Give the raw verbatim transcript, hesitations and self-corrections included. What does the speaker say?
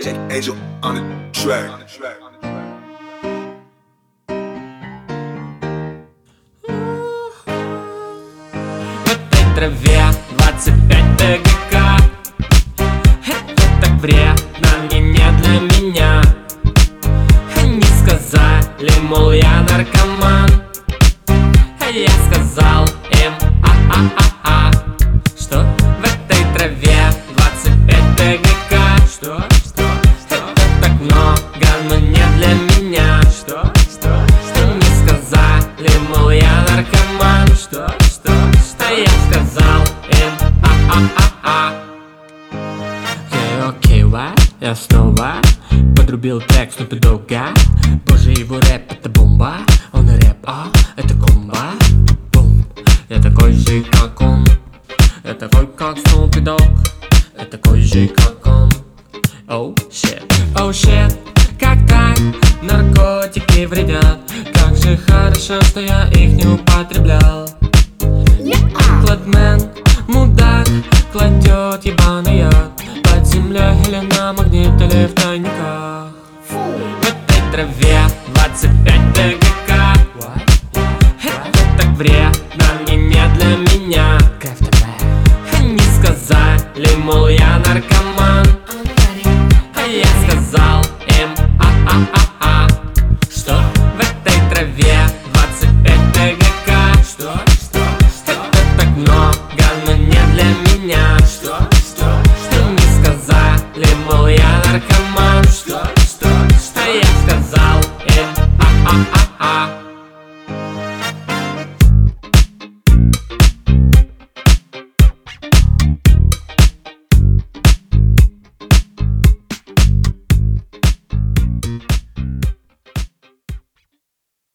Angel on the track. В этой траве двадцать пять ТГК. Это так вредно, мне не для меня. Они сказали, мол, я наркоман. А я сказал им, а-а-а-а, что в этой траве двадцать пять ТГК. Что? Что? Что? Это так много, но не для меня. Что? Что? Что? Они сказали, мол, я наркоман. Что? Что? Что? Я сказал им, а-а-а-а. Окей, окей, я снова подрубил трек Снупи Догга. Боже, его рэп это бомба. Он рэп, а это комба. Бум. Я такой же, как он. Я такой, как Снупи Дог. Я такой же, как он. Оу, щит, оу, щит. Как так? Наркотики вредят. Как же хорошо, что я их не употреблял. Кладмен, мудак, кладет ебаный яд под землей или на магнит, или в тайниках. В этой траве двадцать пять ТГК. Это так вредно, мне не для меня. Они сказали, мол, я наркоман.